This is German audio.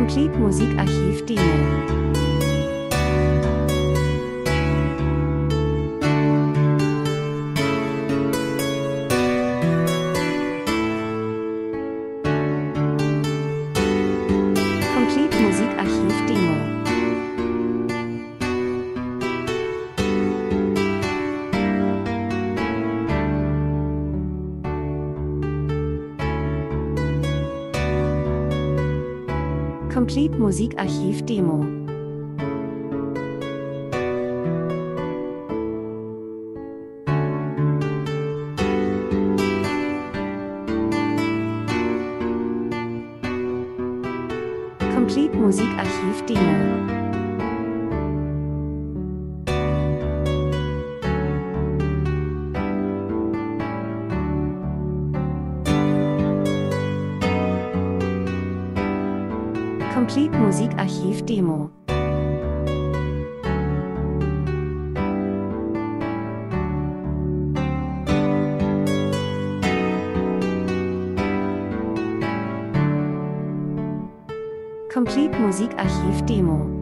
Complete Musikarchiv Demo. Complete Musikarchiv Demo. Complete Musikarchiv Demo. Complete Musikarchiv Demo. Complete Musikarchiv Demo. Complete Musikarchiv Demo.